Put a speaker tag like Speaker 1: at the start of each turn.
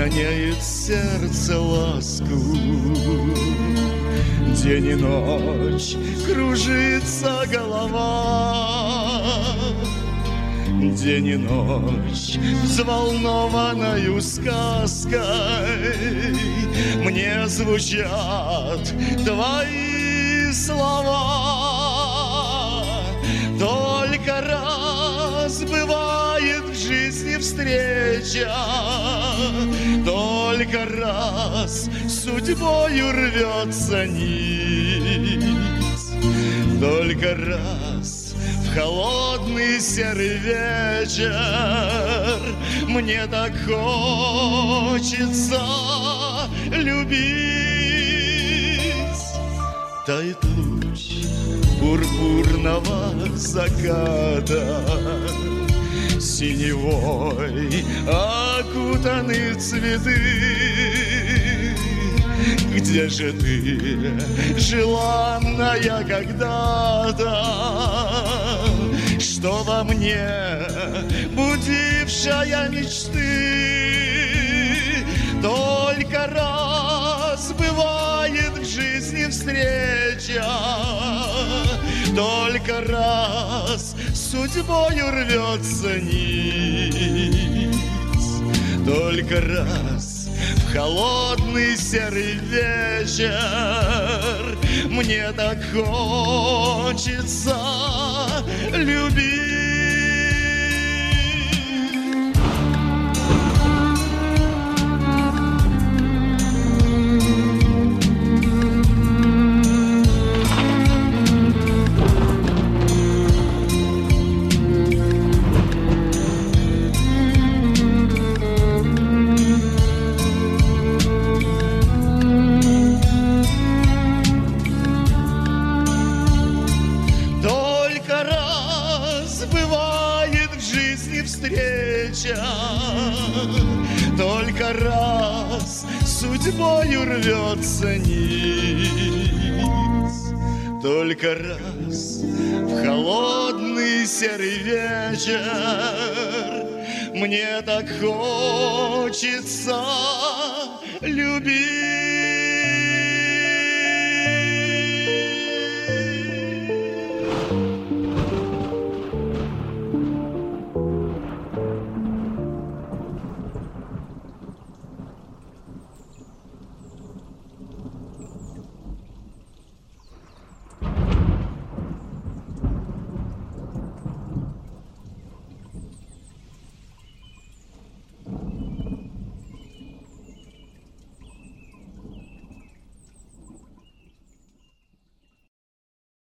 Speaker 1: роняет сердце ласку. День и ночь кружится голова, день и ночь взволнованою сказкой мне звучат твои слова. Только раз бывает в жизни встреча, только раз судьбою рвется нить, только раз в холодный серый вечер мне так хочется любить. Тает луч пурпурного заката, синевой окутаны цветы. Где же ты, желанная когда-то, что во мне будившая мечты? Только раз бывает в жизни встреча, только раз судьбою рвется нить, только раз в холодный серый вечер мне так хочется любить. Встреча, только раз судьбою рвется нить, только раз в холодный серый вечер мне так хочется любить.